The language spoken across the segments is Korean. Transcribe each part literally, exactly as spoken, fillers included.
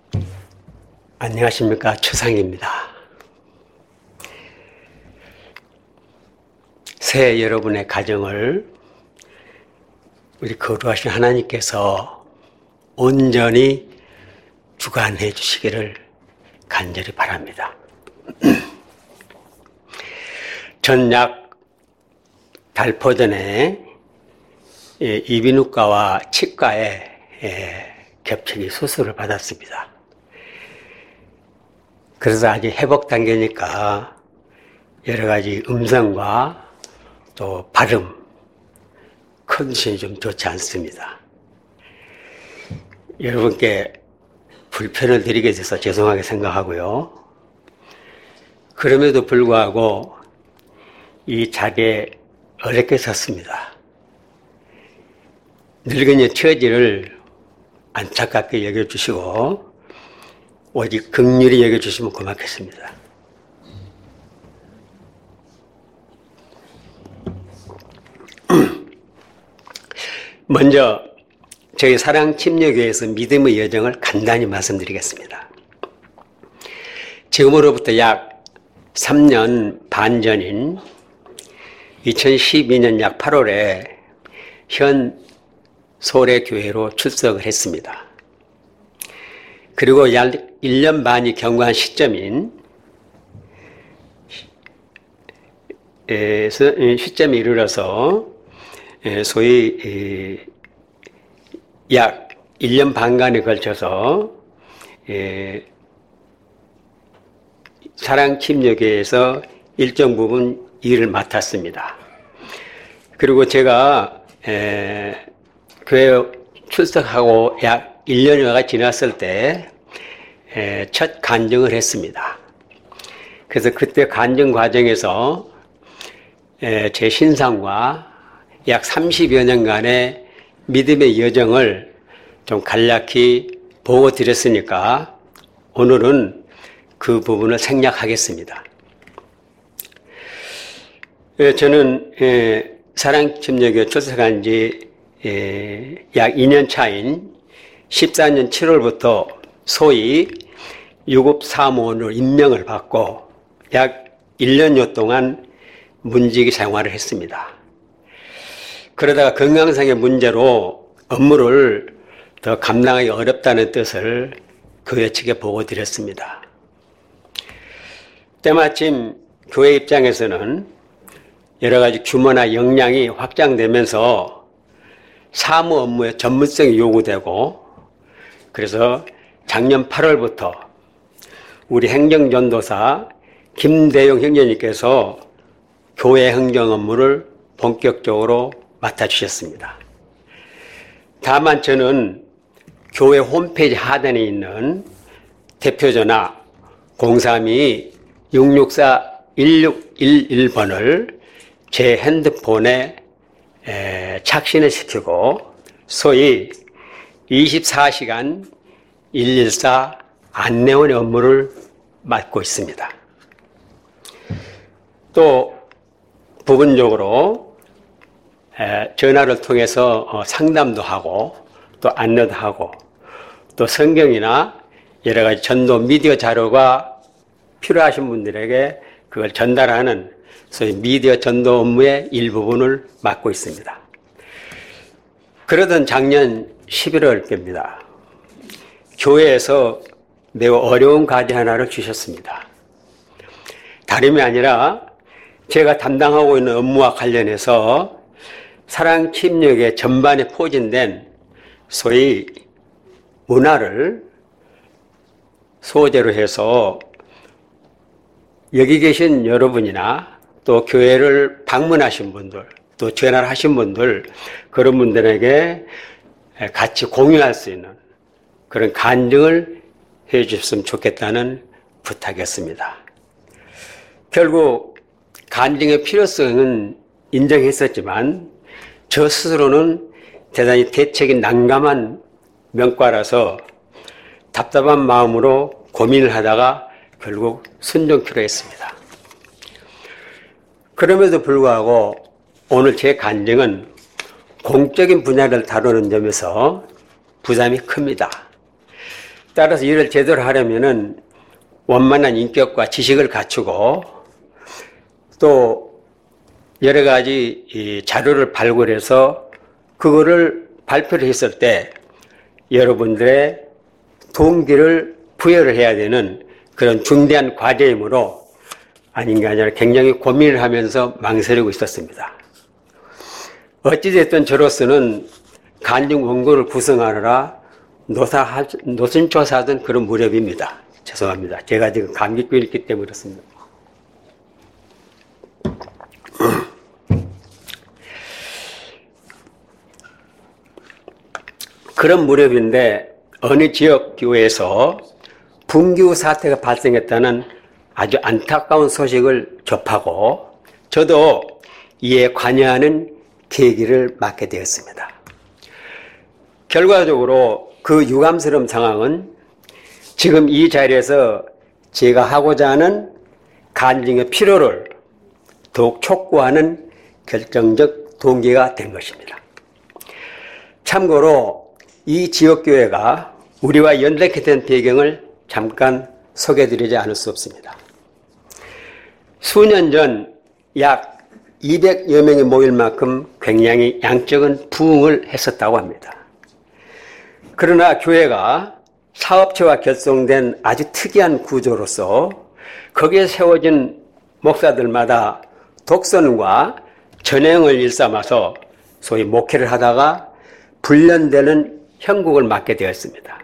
안녕하십니까, 최상입니다. 새해 여러분의 가정을 우리 거룩하신 하나님께서 온전히 주관해 주시기를 간절히 바랍니다. 전약 달포 전에 이비인후과와 치과에 겹치기 수술을 받았습니다. 그래서 아직 회복 단계니까 여러 가지 음성과 또 발음, 컨디션이 좀 좋지 않습니다. 여러분께 불편을 드리게 돼서 죄송하게 생각하고요. 그럼에도 불구하고 이 자리에 어렵게 섰습니다. 늙은이의 처지를 안타깝게 여겨주시고 오직 긍휼히 여겨주시면 고맙겠습니다. 먼저 저희 사랑침례교회에서 믿음의 여정을 간단히 말씀드리겠습니다. 지금으로부터 약 삼 년 반 전인 이천십이 년 약 팔월에 현 소래교회로 출석을 했습니다. 그리고 약 일 년 반이 경과한 시점인 시점에 이르러서 소위 약 일 년 반간에 걸쳐서 사랑침례교회에서 일정 부분 일을 맡았습니다. 그리고 제가 교회 출석하고 약 일 년여가 지났을 때 첫 간증을 했습니다. 그래서 그때 간증 과정에서 제 신상과 약 삼십여 년간의 믿음의 여정을 좀 간략히 보고 드렸으니까 오늘은 그 부분을 생략하겠습니다. 저는 사랑침례교회 출석한 지 약 이 년 차인 십사 년 칠월부터 소위 유급사무원으로 임명을 받고 약 일 년여 동안 문지기 생활을 했습니다. 그러다가 건강상의 문제로 업무를 더 감당하기 어렵다는 뜻을 교회 측에 보고 드렸습니다. 때마침 교회 입장에서는 여러 가지 규모나 역량이 확장되면서 사무 업무의 전문성이 요구되고, 그래서 작년 팔월부터 우리 행정전도사 김대용 형제님께서 교회 행정 업무를 본격적으로 맡아주셨습니다. 다만 저는 교회 홈페이지 하단에 있는 대표전화 공삼이 육육사 일육일일 번을 제 핸드폰에 착신을 시키고 소위 이십사 시간 일일사 안내원의 업무를 맡고 있습니다. 또 부분적으로 전화를 통해서 상담도 하고 또 안내도 하고 또 성경이나 여러 가지 전도 미디어 자료가 필요하신 분들에게 그걸 전달하는 소위 미디어 전도 업무의 일부분을 맡고 있습니다. 그러던 작년 십일월입니다. 교회에서 매우 어려운 과제 하나를 주셨습니다. 다름이 아니라 제가 담당하고 있는 업무와 관련해서 사랑침례교회 전반에 포진된 소위 문화를 소재로 해서 여기 계신 여러분이나 또 교회를 방문하신 분들, 또 전화를 하신 분들, 그런 분들에게 같이 공유할 수 있는 그런 간증을 해 주셨으면 좋겠다는 부탁이었습니다. 결국 간증의 필요성은 인정했었지만 저 스스로는 대단히 대책이 난감한 명과라서 답답한 마음으로 고민을 하다가 결국 순종키로 했습니다. 그럼에도 불구하고 오늘 제 간증은 공적인 분야를 다루는 점에서 부담이 큽니다. 따라서 일을 제대로 하려면은 원만한 인격과 지식을 갖추고 또 여러 가지 이 자료를 발굴해서 그거를 발표를 했을 때 여러분들의 동기를 부여를 해야 되는 그런 중대한 과제이므로 아닌가 아니라 굉장히 고민을 하면서 망설이고 있었습니다. 어찌됐든 저로서는 간증 원고를 구성하느라 노사, 노선조사하던 그런 무렵입니다. 죄송합니다. 제가 지금 감기병이 있기 때문에 그렇습니다. 그런 무렵인데 어느 지역 교회에서 분규 사태가 발생했다는 아주 안타까운 소식을 접하고 저도 이에 관여하는 계기를 맡게 되었습니다. 결과적으로 그 유감스러운 상황은 지금 이 자리에서 제가 하고자 하는 간증의 필요를 더욱 촉구하는 결정적 동기가 된 것입니다. 참고로 이 지역교회가 우리와 연락해 된 배경을 잠깐 소개해드리지 않을 수 없습니다. 수년 전 약 이백여 명이 모일 만큼 굉장히 양적인 부흥을 했었다고 합니다. 그러나 교회가 사업체와 결성된 아주 특이한 구조로서 거기에 세워진 목사들마다 독선과 전행을 일삼아서 소위 목회를 하다가 불련되는 형국을 맞게 되었습니다.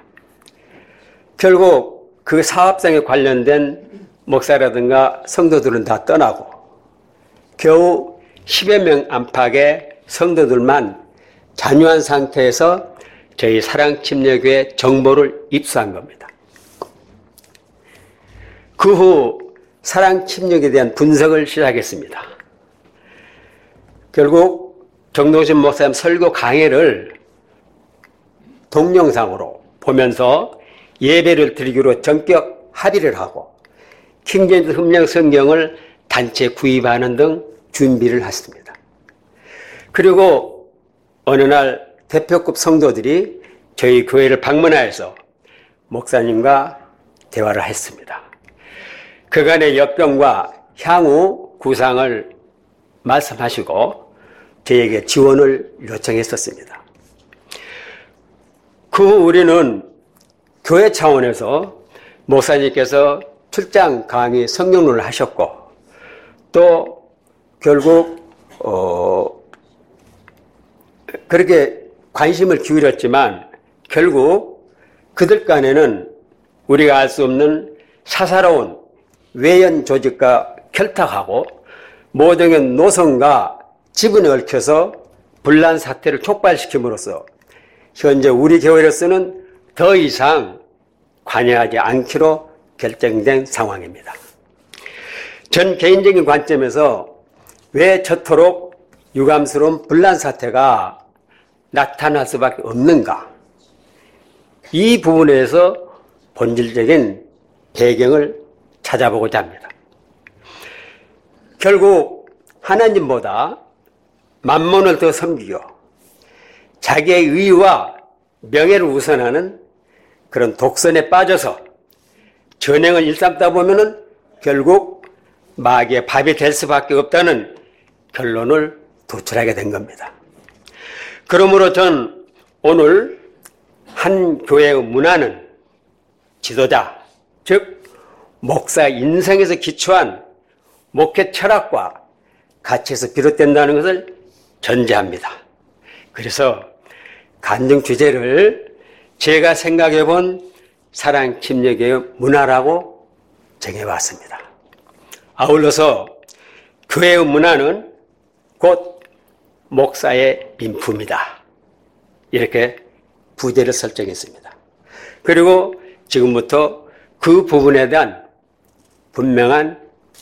결국 그 사업상에 관련된 목사라든가 성도들은 다 떠나고 겨우 십여 명 안팎의 성도들만 잔유한 상태에서 저희 사랑침례교회 정보를 입수한 겁니다. 그 후 사랑침례에 대한 분석을 시작했습니다. 결국 정동신 목사님 설교 강해를 동영상으로 보면서 예배를 드리기로 전격 합의를 하고 킹제임스 흠령 성경을 단체 구입하는 등 준비를 했습니다. 그리고 어느 날 대표급 성도들이 저희 교회를 방문하여서 목사님과 대화를 했습니다. 그간의 역병과 향후 구상을 말씀하시고 저에게 지원을 요청했었습니다. 그 후 우리는 교회 차원에서 목사님께서 출장 강의 성경론을 하셨고 또 결국 어 그렇게 관심을 기울였지만 결국 그들 간에는 우리가 알 수 없는 사사로운 외연 조직과 결탁하고 모종의 노선과 지분에 얽혀서 분란 사태를 촉발시킴으로써 현재 우리 교회로서는 더 이상 관여하지 않기로 결정된 상황입니다. 전 개인적인 관점에서 왜 저토록 유감스러운 분란 사태가 나타날 수밖에 없는가? 이 부분에서 본질적인 배경을 찾아보고자 합니다. 결국 하나님보다 만몬을 더 섬기고 자기의 의와 명예를 우선하는 그런 독선에 빠져서 전행을 일삼다 보면은 결국 마귀의 밥이 될 수밖에 없다는 결론을 도출하게 된 겁니다. 그러므로 전 오늘 한 교회의 문화는 지도자, 즉 목사 인생에서 기초한 목회 철학과 가치에서 비롯된다는 것을 전제합니다. 그래서 간증 주제를 제가 생각해 본 사랑침례교회 문화라고 정해봤습니다. 아울러서 교회의 문화는 곧 목사의 인품이다. 이렇게 부제를 설정했습니다. 그리고 지금부터 그 부분에 대한 분명한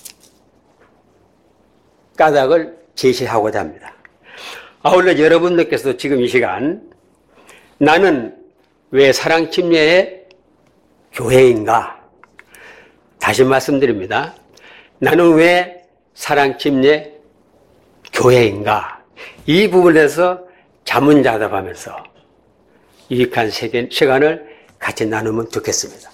까닭을 제시하고자 합니다. 아울러 여러분들께서도 지금 이 시간 나는 왜 사랑침례의 교회인가? 다시 말씀드립니다. 나는 왜 사랑침례 교회인가? 이 부분에서 자문자답하면서 유익한 시간을 같이 나누면 좋겠습니다.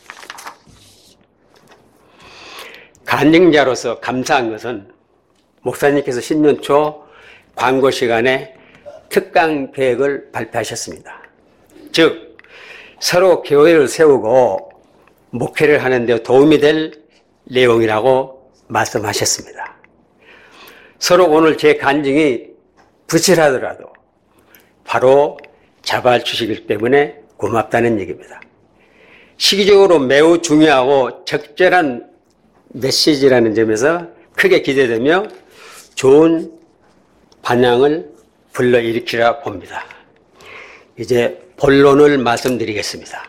간증자로서 감사한 것은 목사님께서 신년 초 광고 시간에 특강 계획을 발표하셨습니다. 즉 서로 교회를 세우고 목회를 하는 데 도움이 될 내용이라고 말씀하셨습니다. 서로 오늘 제 간증이 부실하더라도 바로 잡아주시기 때문에 고맙다는 얘기입니다. 시기적으로 매우 중요하고 적절한 메시지라는 점에서 크게 기대되며 좋은 반향을 불러일으키라 봅니다. 이제 본론을 말씀드리겠습니다.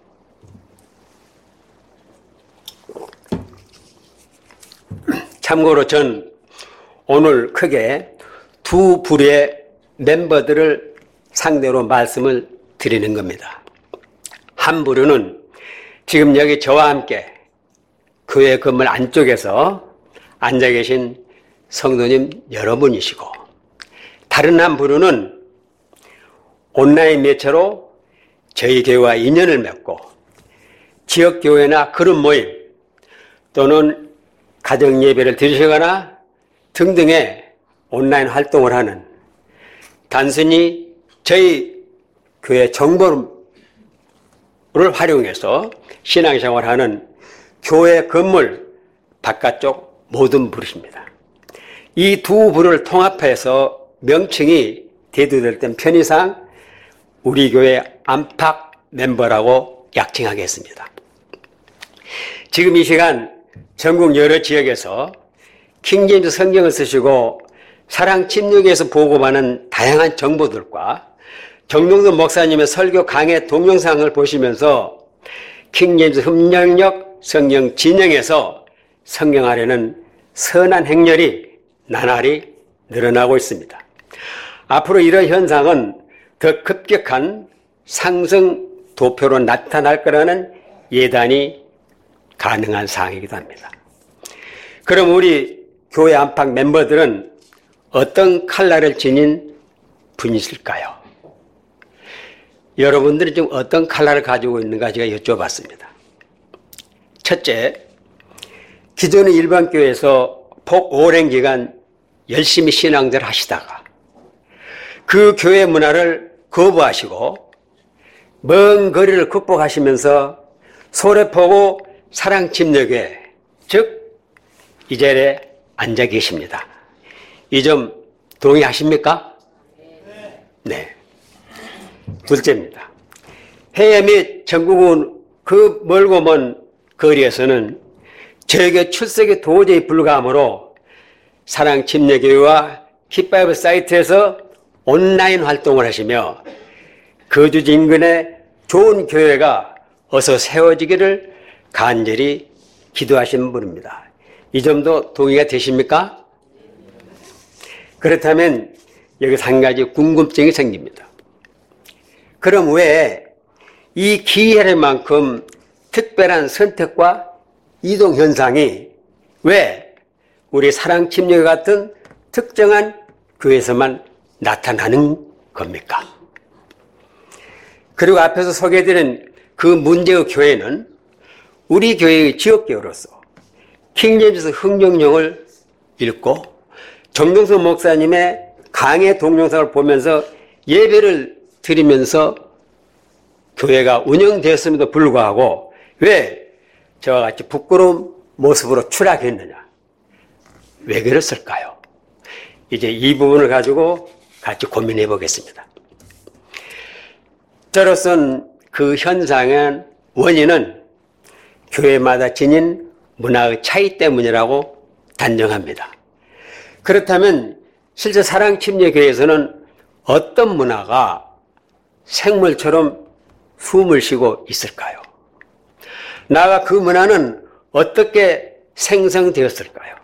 참고로 전 오늘 크게 두 부류의 멤버들을 상대로 말씀을 드리는 겁니다. 한 부류는 지금 여기 저와 함께 교회 건물 안쪽에서 앉아 계신 성도님 여러분이시고, 다른 한 부류는 온라인 매체로 저희 교회와 인연을 맺고 지역교회나 그룹 모임 또는 가정예배를 드리시거나 등등의 온라인 활동을 하는, 단순히 저희 교회 정보를 활용해서 신앙생활하는 교회 건물 바깥쪽 모든 부류입니다. 이 두 부류를 통합해서 명칭이 대두될 땐 편의상 우리 교회 안팎 멤버라고 약칭하겠습니다. 지금 이 시간 전국 여러 지역에서 킹제임스 성경을 쓰시고 사랑 침략에서 보고받는 다양한 정보들과 정동도 목사님의 설교 강의 동영상을 보시면서 킹제임스 흡력력 성경 진영에서 성경하려는 선한 행렬이 나날이 늘어나고 있습니다. 앞으로 이런 현상은 더 급격한 상승 도표로 나타날 거라는 예단이 가능한 사항이기도 합니다. 그럼 우리 교회 안팎 멤버들은 어떤 컬러를 지닌 분이실까요? 여러분들이 지금 어떤 컬러를 가지고 있는가 제가 여쭤봤습니다. 첫째, 기존의 일반 교회에서 복 오랜 기간 열심히 신앙생활을 하시다가 그 교회 문화를 거부하시고 먼 거리를 극복하시면서 소래포구 사랑침례교회, 즉 이 자리에 앉아 계십니다. 이 점 동의하십니까? 네. 둘째입니다. 해외 및 전국은 그 멀고 먼 거리에서는 저에게 출석이 도저히 불가하므로 사랑침례교회와 킥바이블 사이트에서 온라인 활동을 하시며 거주지 인근에 좋은 교회가 어서 세워지기를 간절히 기도하시는 분입니다. 이 점도 동의가 되십니까? 그렇다면 여기서 한 가지 궁금증이 생깁니다. 그럼 왜 이 기회만큼 특별한 선택과 이동 현상이 왜 우리 사랑침례 같은 특정한 교회에서만 나타나는 겁니까? 그리고 앞에서 소개해드린 그 문제의 교회는 우리 교회의 지역교회로서 킹제임스 흥정령을 읽고 정동수 목사님의 강의 동영상을 보면서 예배를 드리면서 교회가 운영되었음에도 불구하고 왜 저와 같이 부끄러운 모습으로 추락했느냐? 왜 그랬을까요? 이제 이 부분을 가지고 같이 고민해 보겠습니다. 저로서는 그 현상의 원인은 교회마다 지닌 문화의 차이 때문이라고 단정합니다. 그렇다면 실제 사랑침례교회에서는 어떤 문화가 생물처럼 숨을 쉬고 있을까요? 나아가 그 문화는 어떻게 생성되었을까요?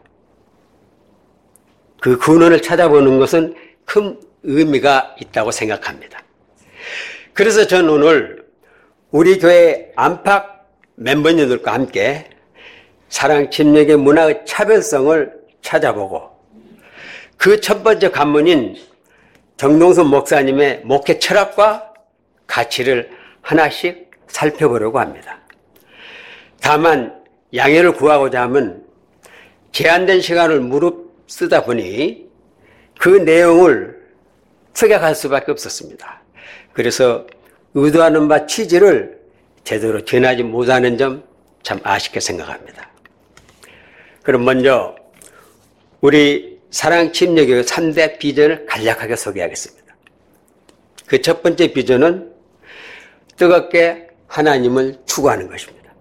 그 근원을 찾아보는 것은 큰 의미가 있다고 생각합니다. 그래서 저는 오늘 우리 교회 안팎 멤버님들과 함께 사랑침례교회 문화의 차별성을 찾아보고 그 첫 번째 관문인 정동수 목사님의 목회 철학과 가치를 하나씩 살펴보려고 합니다. 다만 양해를 구하고자 하면 제한된 시간을 무릅쓰다 보니 그 내용을 특약할 수밖에 없었습니다. 그래서 의도하는 바 취지를 제대로 전하지 못하는 점 참 아쉽게 생각합니다. 그럼 먼저 우리 사랑침례교회 삼 대 비전을 간략하게 소개하겠습니다. 그 첫 번째 비전은 뜨겁게 하나님을 추구하는 것입니다.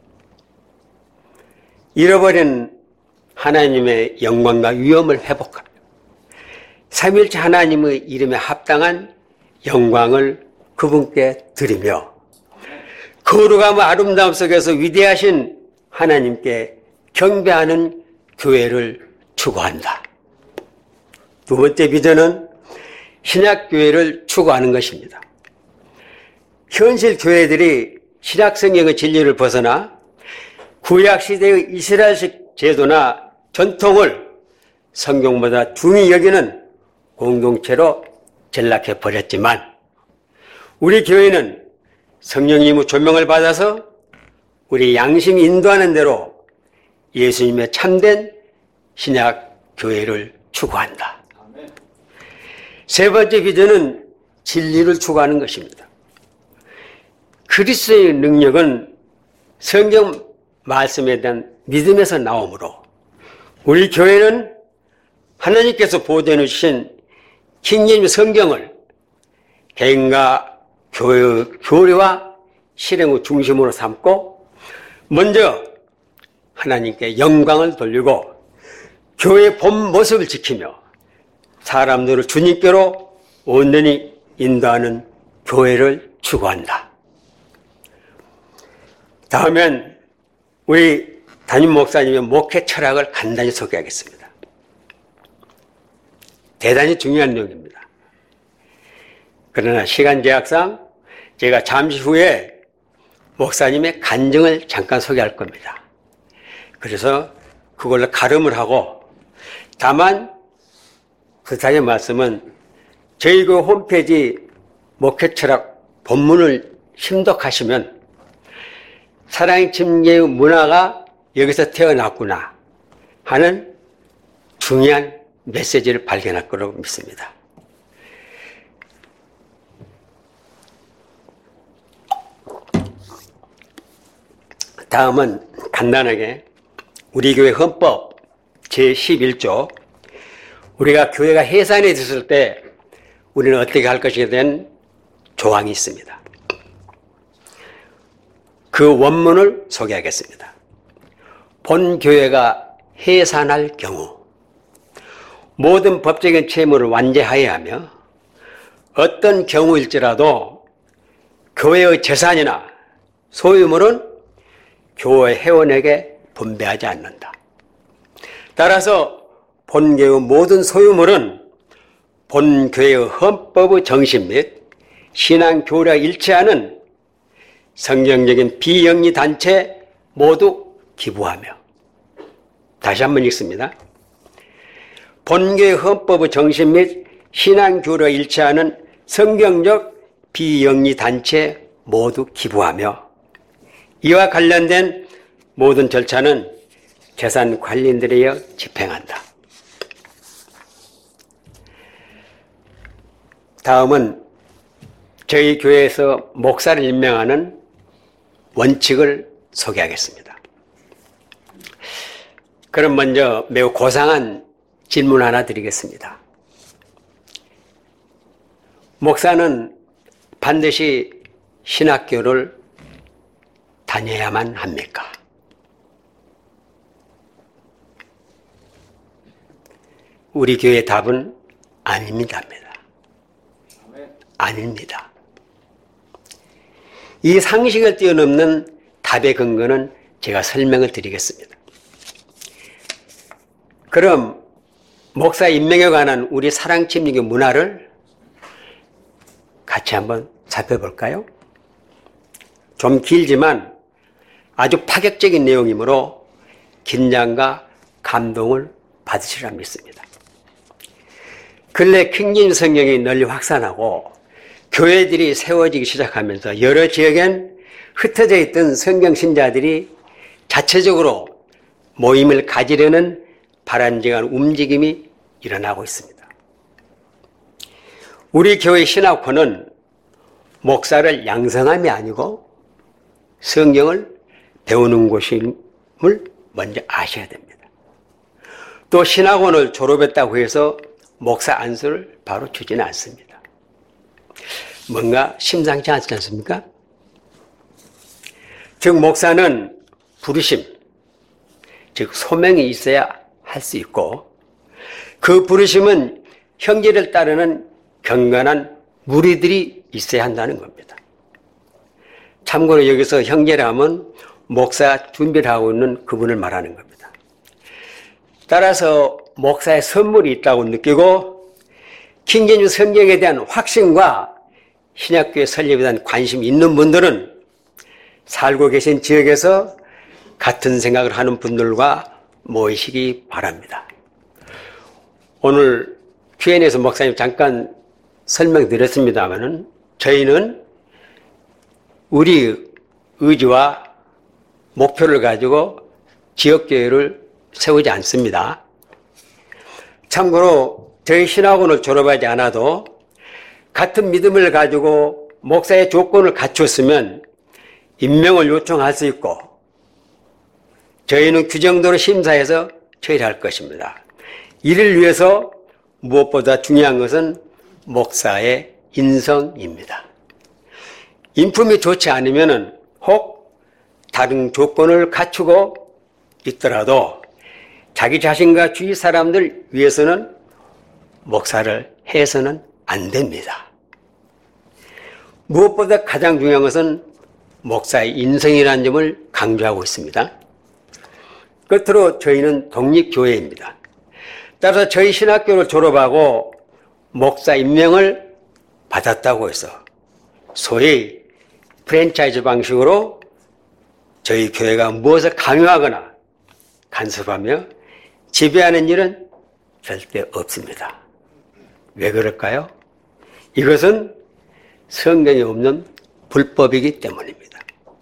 잃어버린 하나님의 영광과 위엄을 회복하며 삼위일체 하나님의 이름에 합당한 영광을 그분께 드리며 거룩함의 아름다움 속에서 위대하신 하나님께 경배하는 교회를 추구한다. 두 번째 비전은 신약교회를 추구하는 것입니다. 현실 교회들이 신약성경의 진리를 벗어나 구약시대의 이스라엘식 제도나 전통을 성경보다 중히 여기는 공동체로 전락해 버렸지만 우리 교회는 성령님의 조명을 받아서 우리 양심이 인도하는 대로 예수님의 참된 신약 교회를 추구한다. 세 번째 비전은 진리를 추구하는 것입니다. 그리스도의 능력은 성경 말씀에 대한 믿음에서 나오므로 우리 교회는 하나님께서 보존해 주신 킹제임스 성경을 개인과 교회의 교리와 실행의 중심으로 삼고 먼저 하나님께 영광을 돌리고 교회의 본 모습을 지키며 사람들을 주님께로 온전히 인도하는 교회를 추구한다. 다음엔 우리 담임 목사님의 목회 철학을 간단히 소개하겠습니다. 대단히 중요한 내용입니다. 그러나 시간 제약상 제가 잠시 후에 목사님의 간증을 잠깐 소개할 겁니다. 그래서 그걸로 가름을 하고 다만 부탁의 말씀은 저희 그 홈페이지 목회철학 본문을 심독하시면 사랑의 침례의 문화가 여기서 태어났구나 하는 중요한 메시지를 발견할 거라고 믿습니다. 다음은 간단하게 우리 교회 헌법 제십일 조 우리가 교회가 해산이 됐을 때 우리는 어떻게 할 것이에 대한 조항이 있습니다. 그 원문을 소개하겠습니다. 본 교회가 해산할 경우 모든 법적인 채무를 완제하여야 하며 어떤 경우일지라도 교회의 재산이나 소유물은 교회 회원에게 분배하지 않는다. 따라서 본교회의 모든 소유물은 본교회의 헌법의 정신 및 신앙교리와 일치하는 성경적인 비영리 단체 모두 기부하며 다시 한번 읽습니다. 본교회 헌법의 정신 및 신앙교리와 일치하는 성경적 비영리 단체 모두 기부하며 이와 관련된 모든 절차는 재산 관리인들에 의해 집행한다. 다음은 저희 교회에서 목사를 임명하는 원칙을 소개하겠습니다. 그럼 먼저 매우 고상한 질문 하나 드리겠습니다. 목사는 반드시 신학교를 다녀야만 합니까? 우리 교회의 답은 아닙니다. 아닙니다. 이 상식을 뛰어넘는 답의 근거는 제가 설명을 드리겠습니다. 그럼 목사 임명에 관한 우리 사랑침례교 문화를 같이 한번 살펴볼까요? 좀 길지만 아주 파격적인 내용이므로 긴장과 감동을 받으시리라 믿습니다. 근래 킹제임스 성경이 널리 확산하고 교회들이 세워지기 시작하면서 여러 지역엔 흩어져 있던 성경 신자들이 자체적으로 모임을 가지려는 바람직한 움직임이 일어나고 있습니다. 우리 교회 신학원은 목사를 양성함이 아니고 성경을 배우는 곳임을 먼저 아셔야 됩니다. 또 신학원을 졸업했다고 해서 목사 안수를 바로 주지는 않습니다. 뭔가 심상치 않지 않습니까? 즉 목사는 부르심, 즉 소명이 있어야 할 수 있고 그 부르심은 형제를 따르는 경건한 무리들이 있어야 한다는 겁니다. 참고로 여기서 형제라면 목사 준비를 하고 있는 그분을 말하는 겁니다. 따라서 목사의 선물이 있다고 느끼고 킹제주 성경에 대한 확신과 신약교회 설립에 대한 관심이 있는 분들은 살고 계신 지역에서 같은 생각을 하는 분들과 모이시기 바랍니다. 오늘 큐앤에이에서 목사님 잠깐 설명드렸습니다마는 저희는 우리 의지와 목표를 가지고 지역교회를 세우지 않습니다. 참고로 저희 신학원을 졸업하지 않아도 같은 믿음을 가지고 목사의 조건을 갖췄으면 임명을 요청할 수 있고 저희는 규정대로 심사해서 처리할 것입니다. 이를 위해서 무엇보다 중요한 것은 목사의 인성입니다. 인품이 좋지 않으면 혹 다른 조건을 갖추고 있더라도 자기 자신과 주위 사람들 위해서는 목사를 해서는 안 됩니다. 무엇보다 가장 중요한 것은 목사의 인성이라는 점을 강조하고 있습니다. 끝으로 저희는 독립교회입니다. 따라서 저희 신학교를 졸업하고 목사 임명을 받았다고 해서 소위 프랜차이즈 방식으로 저희 교회가 무엇을 강요하거나 간섭하며 지배하는 일은 절대 없습니다. 왜 그럴까요? 이것은 성경에 없는 불법이기 때문입니다.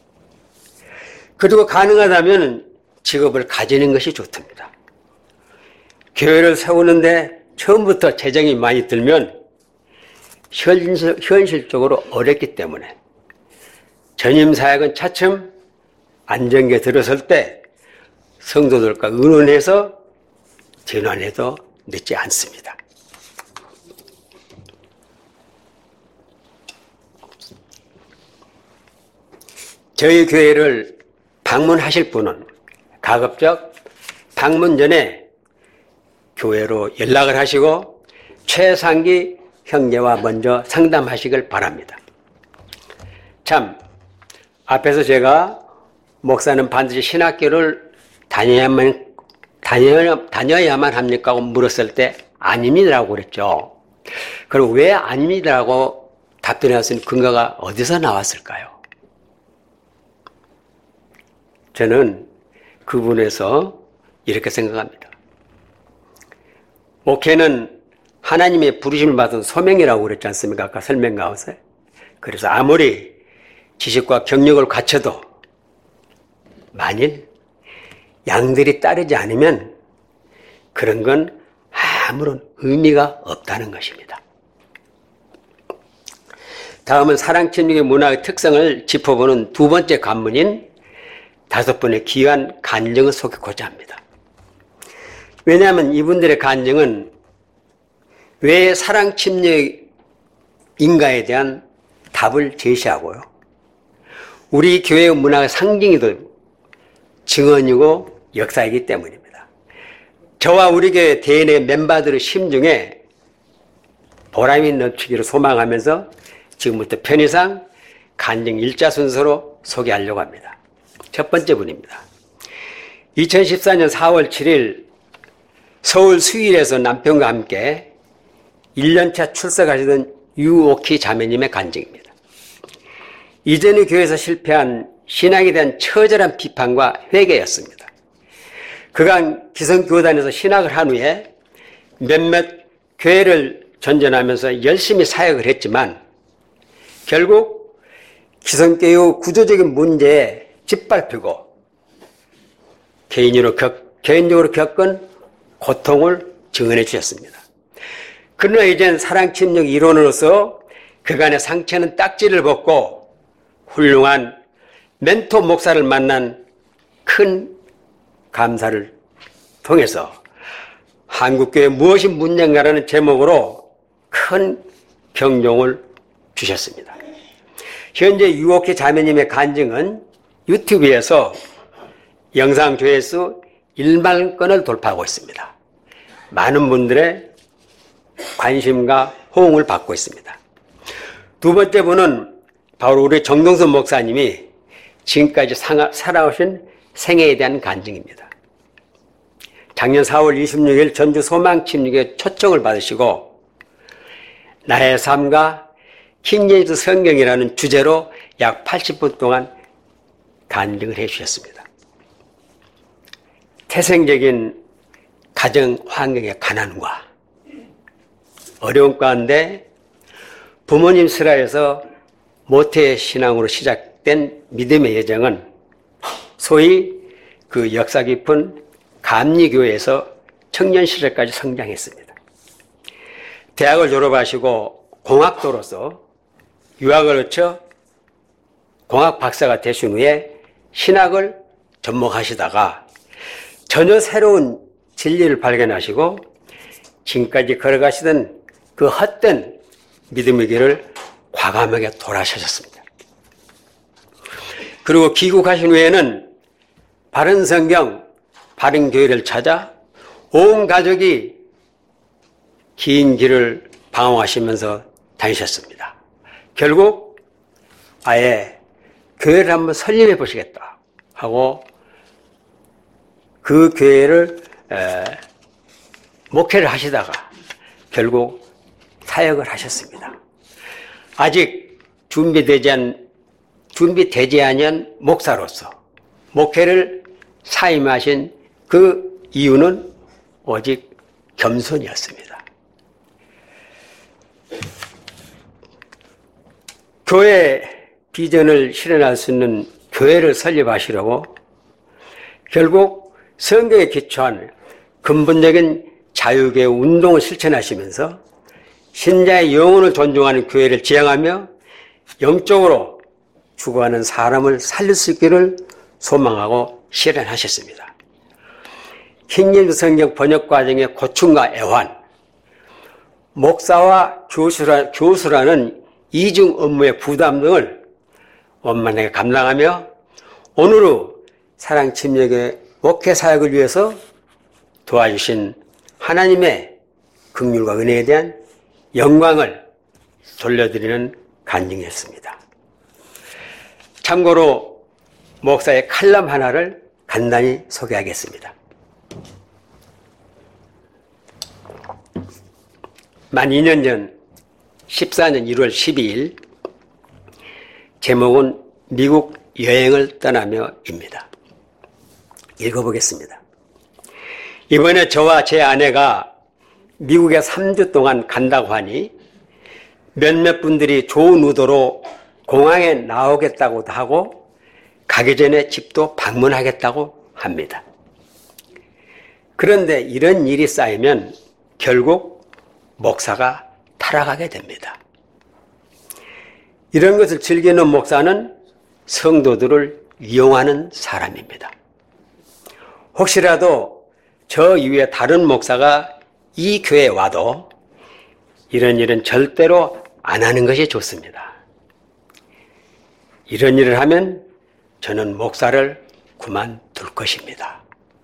그리고 가능하다면 직업을 가지는 것이 좋답니다. 교회를 세우는데 처음부터 재정이 많이 들면 현실, 현실적으로 어렵기 때문에 전임 사역은 차츰 안정기에 들어설 때 성도들과 의논해서 전환해도 늦지 않습니다. 저희 교회를 방문하실 분은 가급적 방문 전에 교회로 연락을 하시고 최상기 형제와 먼저 상담하시길 바랍니다. 참, 앞에서 제가 목사는 반드시 신학교를 다녀야만, 다녀야, 다녀야만 합니까? 하고 물었을 때 아닙니다라고 그랬죠. 그럼 왜 아닙니다라고 답변할 수 있는 근거가 어디서 나왔을까요? 저는 그 부분에서 이렇게 생각합니다. 목회는 하나님의 부르심을 받은 소명이라고 그랬지 않습니까? 아까 설명 가운데. 그래서 아무리 지식과 경력을 갖춰도 만일 양들이 따르지 않으면 그런 건 아무런 의미가 없다는 것입니다. 다음은 사랑침묵의 문화의 특성을 짚어보는 두 번째 관문인 다섯 번의 귀한 간증을 소개하고자 합니다. 왜냐하면 이분들의 간증은 왜 사랑침략인가에 대한 답을 제시하고요. 우리 교회의 문화의 상징이도 증언이고 역사이기 때문입니다. 저와 우리 교회 대인의 멤버들의 심중에 보람이 넘치기를 소망하면서 지금부터 편의상 간증 일자 순서로 소개하려고 합니다. 첫 번째 분입니다. 이천십사 년 사월 칠일 서울 수일에서 남편과 함께 일 년차 출석하시던 유오키 자매님의 간증입니다. 이전의 교회에서 실패한 신앙에 대한 처절한 비판과 회개였습니다. 그간 기성교단에서 신학을 한 후에 몇몇 교회를 전전하면서 열심히 사역을 했지만 결국 기성교육 구조적인 문제에 짓밟히고 개인으로 겪, 개인적으로 겪은 고통을 증언해 주셨습니다. 그러나 이젠 사랑침략 이론으로서 그간의 상처는 딱지를 벗고 훌륭한 멘토 목사를 만난 큰 감사를 통해서 한국교회 무엇이 문제인가라는 제목으로 큰 경종을 주셨습니다. 현재 유옥희 자매님의 간증은 유튜브에서 영상 조회수 일만 건을 돌파하고 있습니다. 많은 분들의 관심과 호응을 받고 있습니다. 두 번째 분은 바로 우리 정동선 목사님이 지금까지 살아오신 생애에 대한 간증입니다. 작년 사월 이십육일 전주 소망침략에 초청을 받으시고 나의 삶과 킹제임스 성경이라는 주제로 약 팔십 분 동안 간증을 해 주셨습니다. 태생적인 가정 환경의 가난과 어려움 가운데 부모님 슬하에서 모태 신앙으로 시작된 믿음의 여정은 소위 그 역사 깊은 감리교회에서 청년 시절까지 성장했습니다. 대학을 졸업하시고 공학도로서 유학을 거쳐 공학 박사가 되신 후에 신학을 접목하시다가 전혀 새로운 진리를 발견하시고 지금까지 걸어가시던 그 헛된 믿음의 길을 과감하게 돌아서셨습니다. 그리고 귀국하신 후에는 바른 성경, 바른 교회를 찾아 온 가족이 긴 길을 방황하시면서 다니셨습니다. 결국 아예 교회를 한번 설립해 보시겠다 하고 그 교회를 에, 목회를 하시다가 결국 사역을 하셨습니다. 아직 준비되지 않, 준비되지 않은 목사로서 목회를 사임하신 그 이유는 오직 겸손이었습니다. 교회 비전을 실현할 수 있는 교회를 설립하시려고 결국 성경에 기초한 근본적인 자유교회 운동을 실천하시면서 신자의 영혼을 존중하는 교회를 지향하며 영적으로 죽어가는 사람을 살릴 수 있기를 소망하고 실현하셨습니다. 킹제임스 성경 번역 과정의 고충과 애환, 목사와 교수라, 교수라는 이중 업무의 부담 등을 원만하게 감당하며 오늘의 사랑침략의 목회 사역을 위해서 도와주신 하나님의 긍휼과 은혜에 대한 영광을 돌려드리는 간증이었습니다. 참고로 목사의 칼럼 하나를 간단히 소개하겠습니다. 만 이 년 전 십사년 일월 십이일 제목은 미국 여행을 떠나며입니다. 읽어보겠습니다. 이번에 저와 제 아내가 미국에 삼 주 동안 간다고 하니 몇몇 분들이 좋은 의도로 공항에 나오겠다고도 하고 가기 전에 집도 방문하겠다고 합니다. 그런데 이런 일이 쌓이면 결국 목사가 타락하게 됩니다. 이런 것을 즐기는 목사는 성도들을 이용하는 사람입니다. 혹시라도 저 이후에 다른 목사가 이 교회에 와도 이런 일은 절대로 안 하는 것이 좋습니다. 이런 일을 하면 저는 목사를 그만둘 것입니다.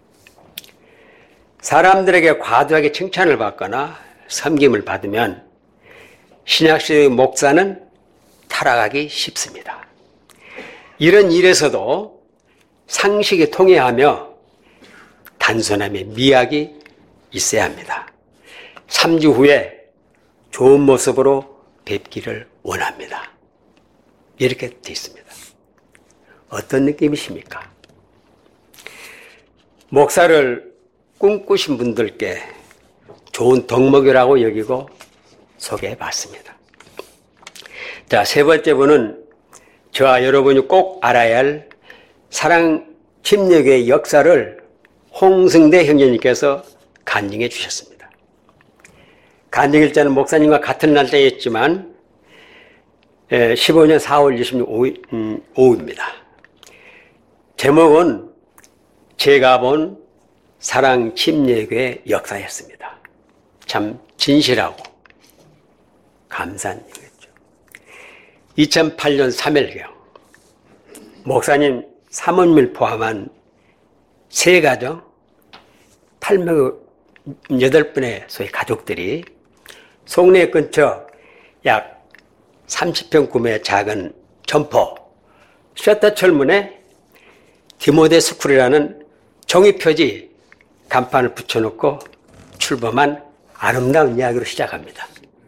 사람들에게 과도하게 칭찬을 받거나 섬김을 받으면 신약시대의 목사는 타락하기 쉽습니다. 이런 일에서도 상식이 통해하며 단순함의 미학이 있어야 합니다. 삼 주 후에 좋은 모습으로 뵙기를 원합니다. 이렇게 되어 있습니다. 어떤 느낌이십니까? 목사를 꿈꾸신 분들께 좋은 덕목이라고 여기고 소개해 봤습니다. 자, 세 번째 분은 저와 여러분이 꼭 알아야 할 사랑 침례교의 역사를 홍승대 형제님께서 간증해 주셨습니다. 간증일자는 목사님과 같은 날짜였지만 십오 년 사월 이십육 일 오후입니다. 제목은 제가 본 사랑 침례교의 역사였습니다. 참 진실하고 감사한 일이었죠. 이천팔 년 삼일경 목사님 사모님을 포함한 세 가정 팔십팔 분의 소위 가족들이 송내 근처 약 삼십 평 구매의 작은 점포 셔터 철문에 디모데 스쿨이라는 종이표지 간판을 붙여놓고 출범한 아름다운 이야기로 시작합니다.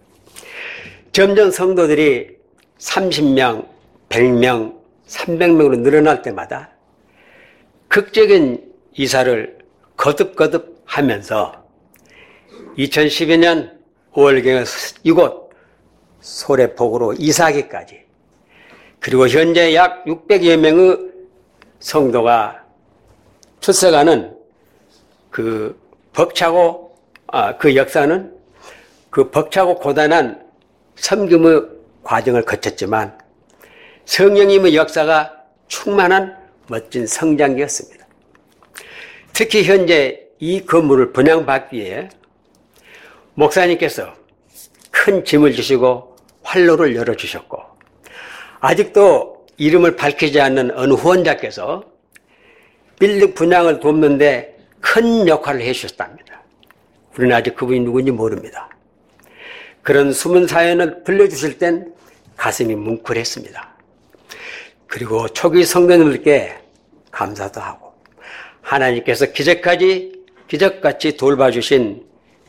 점점 성도들이 삼십 명, 백 명, 삼백 명으로 늘어날 때마다 극적인 이사를 거듭거듭 하면서 이천십이 년 오월경에 이곳 소래폭으로 이사하기까지, 그리고 현재 약 육백여 명의 성도가 출석하는 그 벅차고 아, 그 역사는 그 벅차고 고단한 섬김의 과정을 거쳤지만 성령님의 역사가 충만한 멋진 성장기였습니다. 특히 현재 이 건물을 분양받기 위해 목사님께서 큰 짐을 주시고 활로를 열어주셨고, 아직도 이름을 밝히지 않는 어느 후원자께서 빌딩 분양을 돕는데 큰 역할을 해주셨답니다. 우리는 아직 그분이 누군지 모릅니다. 그런 숨은 사연을 들려주실 땐 가슴이 뭉클했습니다. 그리고 초기 성도님들께 감사도 하고 하나님께서 기적까지 기적같이 돌봐주신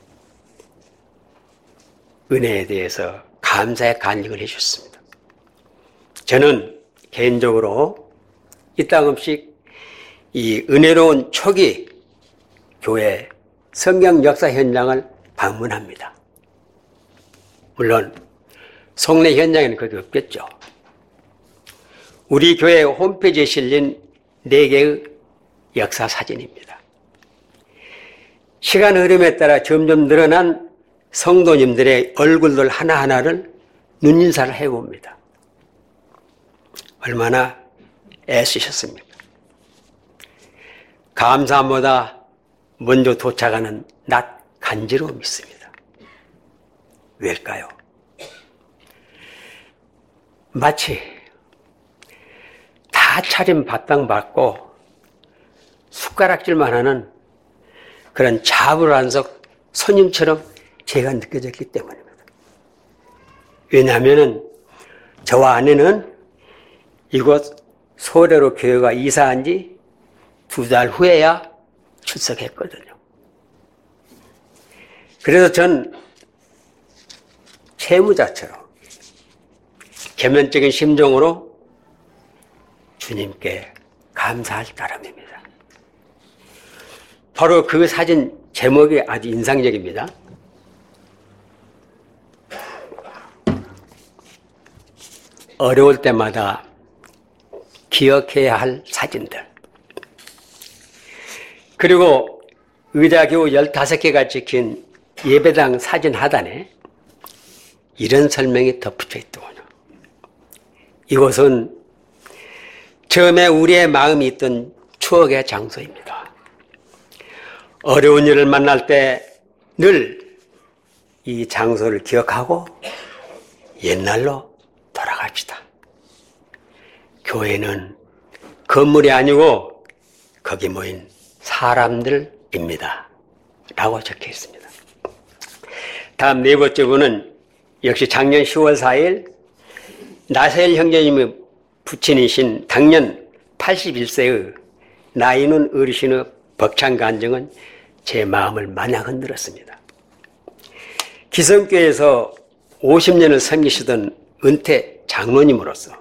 은혜에 대해서 감사의 간증을 해주셨습니다. 저는 개인적으로 이따금씩 이 은혜로운 초기 교회 성경 역사 현장을 방문합니다. 물론 송내 현장에는 그게 없겠죠. 우리 교회 홈페이지에 실린 네 개의 역사 사진입니다. 시간 흐름에 따라 점점 늘어난 성도님들의 얼굴들 하나하나를 눈인사를 해봅니다. 얼마나 애쓰셨습니까? 감사함보다 먼저 도착하는 낮 간지러움이 있습니다. 왜일까요? 마치 다 차림 바탕받고 숟가락질만 하는 그런 자불안석 손님처럼 제가 느껴졌기 때문입니다. 왜냐하면 저와 아내는 이곳 소래로 교회가 이사한 지 두 달 후에야 출석했거든요. 그래서 전 채무자처럼 개면적인 심정으로 주님께 감사할 따름입니다. 바로 그 사진 제목이 아주 인상적입니다. 어려울 때마다 기억해야 할 사진들. 그리고 의자교 열다섯 개가 찍힌 예배당 사진 하단에 이런 설명이 덧붙여 있더군요. 이곳은 처음에 우리의 마음이 있던 추억의 장소입니다. 어려운 일을 만날 때 늘 이 장소를 기억하고 옛날로 돌아갑시다. 교회는 건물이 아니고 거기 모인 사람들입니다. 라고 적혀 있습니다. 다음 네 번째 분은 역시 작년 시월 사일 나사일 형제님의 부친이신 당년 팔십일 세의 나이는 어르신의 벅찬 간증은 제 마음을 마냥 흔들었습니다. 기성교회에서 오십 년을 섬기시던 은퇴 장로님으로서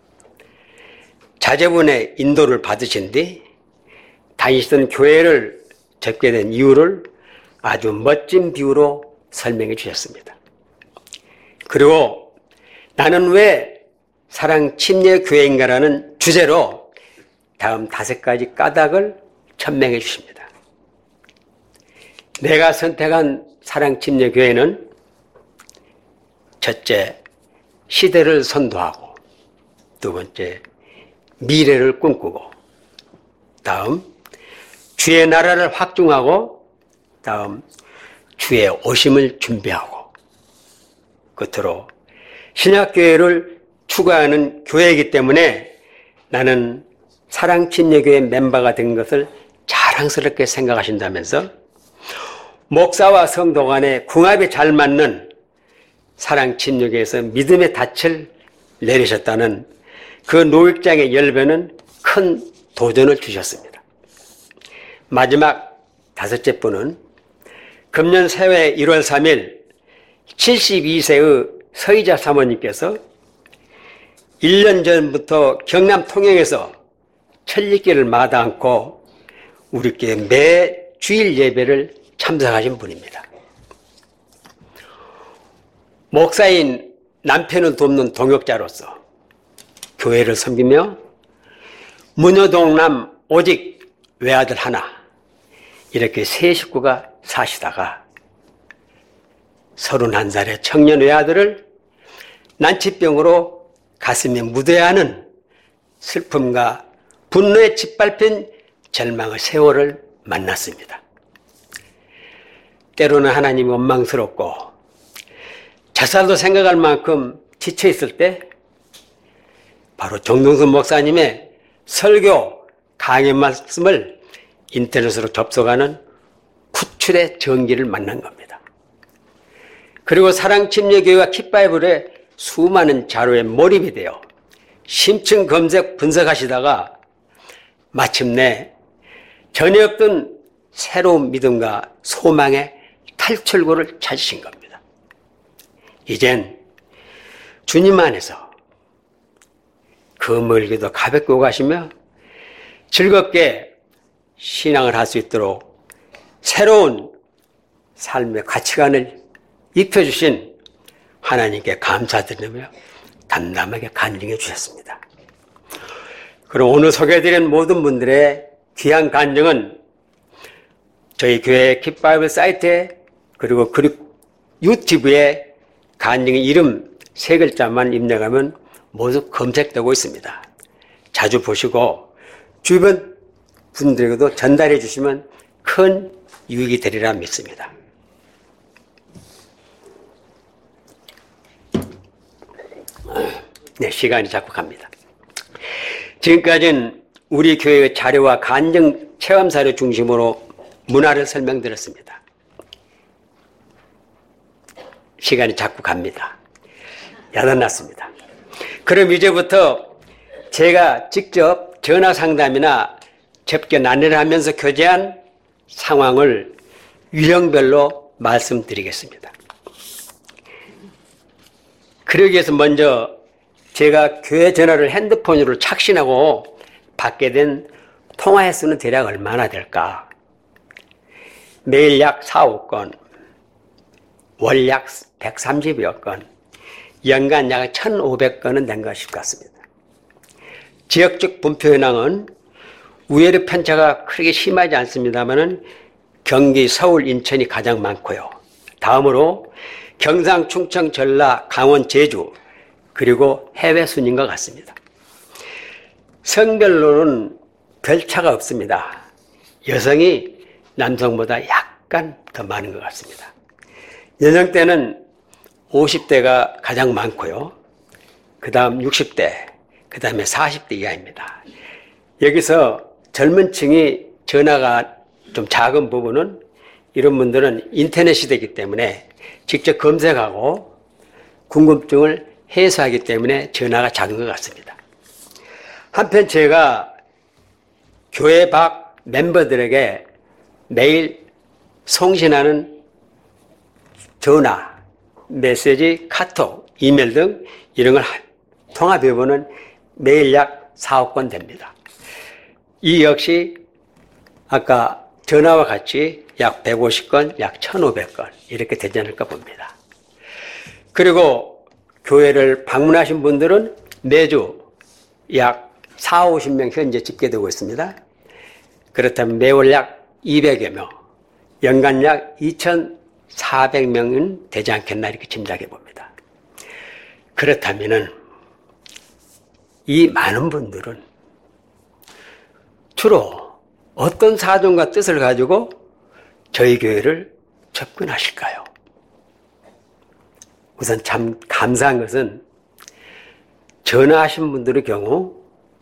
자제분의 인도를 받으신 뒤 다니시던 교회를 접게 된 이유를 아주 멋진 비유로 설명해 주셨습니다. 그리고 나는 왜 사랑 침례 교회인가라는 주제로 다음 다섯 가지 까닭을 천명해 주십니다. 내가 선택한 사랑 침례 교회는 첫째, 시대를 선도하고, 두 번째, 미래를 꿈꾸고, 다음, 주의 나라를 확증하고, 다음, 주의 오심을 준비하고, 끝으로 신약교회를 추구하는 교회이기 때문에 나는 사랑침례교회 멤버가 된 것을 자랑스럽게 생각하신다면서 목사와 성도 간의 궁합이 잘 맞는 사랑침례교회에서 믿음의 닻을 내리셨다는 그 노익장의 열변은 큰 도전을 주셨습니다. 마지막 다섯째 분은 금년 새해 일월 삼일 칠십이 세의 서희자 사모님께서 일 년 전부터 경남 통영에서 천리길을 마다 않고 우리 교회 매 주일 예배를 참석하신 분입니다. 목사인 남편을 돕는 동역자로서 교회를 섬기며 문효동남 오직 외아들 하나, 이렇게 세 식구가 사시다가 서른한 살의 청년 외아들을 난치병으로 가슴에 묻어야 하는 슬픔과 분노에 짓밟힌 절망의 세월을 만났습니다. 때로는 하나님이 원망스럽고 자살도 생각할 만큼 지쳐있을 때 바로 정동선 목사님의 설교 강의 말씀을 인터넷으로 접속하는 구출의 전기를 만난 겁니다. 그리고 사랑침례교회와 kit바이블의 수많은 자료에 몰입이 되어 심층 검색 분석하시다가 마침내 전혀 없던 새로운 믿음과 소망의 탈출구를 찾으신 겁니다. 이젠 주님 안에서 그 멀기도 가볍게 오가시며 즐겁게 신앙을 할 수 있도록 새로운 삶의 가치관을 입혀주신 하나님께 감사드리며 담담하게 간증해 주셨습니다. 그럼 오늘 소개해드린 모든 분들의 귀한 간증은 저희 교회 kit바이블 사이트에 그리고 유튜브에 간증의 이름 세 글자만 입력하면 모두 검색되고 있습니다. 자주 보시고 주변 분들에게도 전달해 주시면 큰 유익이 되리라 믿습니다. 네, 시간이 자꾸 갑니다. 지금까지는 우리 교회의 자료와 간증 체험사를 중심으로 문화를 설명드렸습니다. 시간이 자꾸 갑니다. 야단났습니다. 그럼 이제부터 제가 직접 전화 상담이나 접견 안내를 하면서 교제한 상황을 유형별로 말씀드리겠습니다. 그러기 위해서 먼저 제가 교회 전화를 핸드폰으로 착신하고 받게 된 통화 횟수는 대략 얼마나 될까? 매일 약 사억 건, 월 약 백삼십여 건, 연간 약 천오백 건은 된 것 같습니다. 지역적 분표 현황은 우회로 편차가 크게 심하지 않습니다만은 경기, 서울, 인천이 가장 많고요. 다음으로 경상, 충청, 전라, 강원, 제주, 그리고 해외 순인 것 같습니다. 성별로는 별 차가 없습니다. 여성이 남성보다 약간 더 많은 것 같습니다. 연령대는 오십 대가 가장 많고요. 그 다음 육십 대, 그 다음에 사십 대 이하입니다. 여기서 젊은 층이 전화가 좀 작은 부분은 이런 분들은 인터넷 시대이기 때문에 직접 검색하고 궁금증을 해소하기 때문에 전화가 작은 것 같습니다. 한편 제가 교회 밖 멤버들에게 매일 송신하는 전화, 메시지, 카톡, 이메일 등 이런 걸 통합해보면 매일 약 사억 건 됩니다. 이 역시 아까 전화와 같이 약 백오십 건, 약 천오백 건 이렇게 되지 않을까 봅니다. 그리고 교회를 방문하신 분들은 매주 약 사오십 명 현재 집계되고 있습니다. 그렇다면 매월 약 이백여 명, 연간 약 이천사백 명은 되지 않겠나 이렇게 짐작해 봅니다. 그렇다면은 이 많은 분들은 주로 어떤 사정과 뜻을 가지고 저희 교회를 접근하실까요? 우선 참 감사한 것은 전화하신 분들의 경우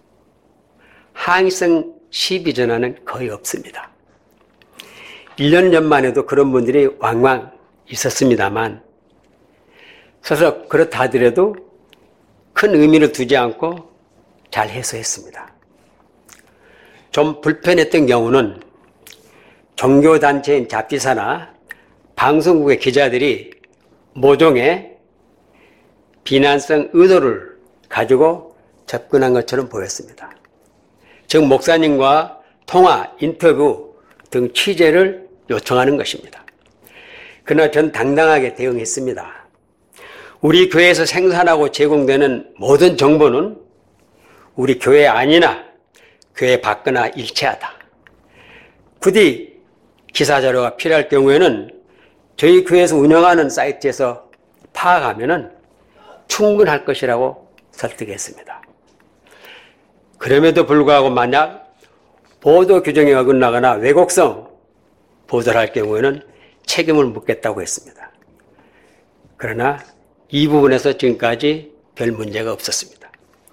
항의성 시비 전화는 거의 없습니다. 일 년 전만 해도 그런 분들이 왕왕 있었습니다만 서서 그렇다 하더라도 큰 의미를 두지 않고 잘 해소했습니다. 좀 불편했던 경우는 종교단체인 잡지사나 방송국의 기자들이 모종의 비난성 의도를 가지고 접근한 것처럼 보였습니다. 즉 목사님과 통화, 인터뷰 등 취재를 요청하는 것입니다. 그러나 전 당당하게 대응했습니다. 우리 교회에서 생산하고 제공되는 모든 정보는 우리 교회 안이나 교회 밖이나 일치하다. 부디 기사자료가 필요할 경우에는 저희 교회에서 운영하는 사이트에서 파악하면 충분할 것이라고 설득했습니다. 그럼에도 불구하고 만약 보도 규정에 어긋나거나 왜곡성 보도를 할 경우에는 책임을 묻겠다고 했습니다. 그러나 이 부분에서 지금까지 별 문제가 없었습니다.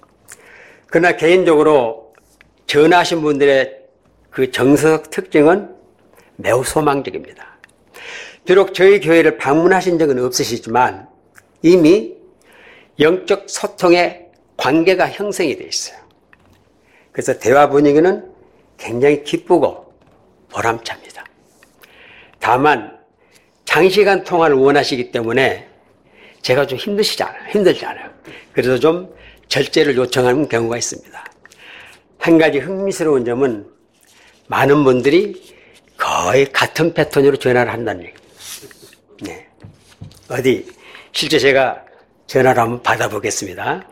그러나 개인적으로 전화하신 분들의 그 정서적 특징은 매우 소망적입니다. 비록 저희 교회를 방문하신 적은 없으시지만 이미 영적 소통의 관계가 형성이 되어 있어요. 그래서 대화 분위기는 굉장히 기쁘고 보람찹니다. 다만 장시간 통화를 원하시기 때문에 제가 좀 힘드시지 않아요. 힘들지 않아요. 그래서 좀 절제를 요청하는 경우가 있습니다. 한 가지 흥미스러운 점은 많은 분들이 거의 같은 패턴으로 전화를 한다는 얘기예요. 네. 어디 실제 제가 전화를 한번 받아보겠습니다.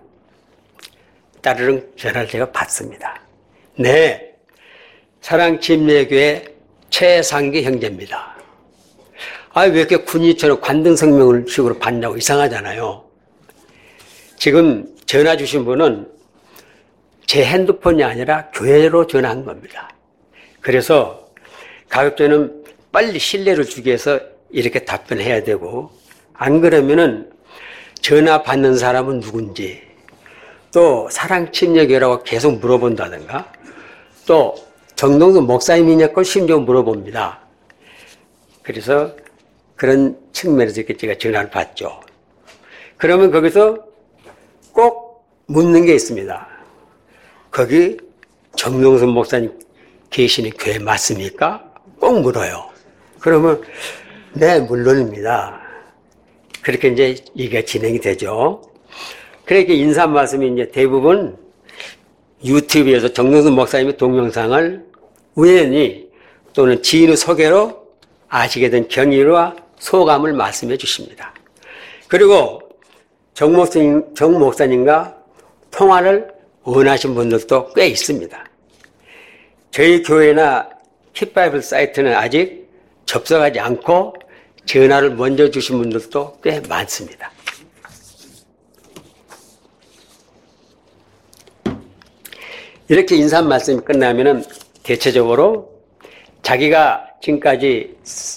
따르릉 전화를 제가 받습니다. 네, 사랑침례교회 최상기 형제입니다. 아, 왜 이렇게 군인처럼 관등성명을 식으로 받냐고 이상하잖아요. 지금 전화 주신 분은 제 핸드폰이 아니라 교회로 전화한 겁니다. 그래서 가급적이면 빨리 신뢰를 주기 위해서 이렇게 답변해야 되고, 안 그러면은 전화 받는 사람은 누군지, 또 사랑침례교회라고 계속 물어본다든가, 또 정동수 목사님이냐 걸 심지어 물어봅니다. 그래서 그런 측면에서 이렇게 제가 전화를 받죠. 그러면 거기서 꼭 묻는 게 있습니다. 거기 정동수 목사님 계시는 교회 맞습니까? 꼭 물어요. 그러면 네, 물론입니다. 그렇게 이제 이게 진행이 되죠. 그렇게 인사 말씀이 이제 대부분 유튜브에서 정동수 목사님의 동영상을 우연히 또는 지인의 소개로 아시게 된 경위와 소감을 말씀해 주십니다. 그리고 정 목사님, 정 목사님과 통화를 원하신 분들도 꽤 있습니다. 저희 교회나 킷바이블 사이트는 아직 접속하지 않고 전화를 먼저 주신 분들도 꽤 많습니다. 이렇게 인사 말씀이 끝나면은 대체적으로 자기가 지금까지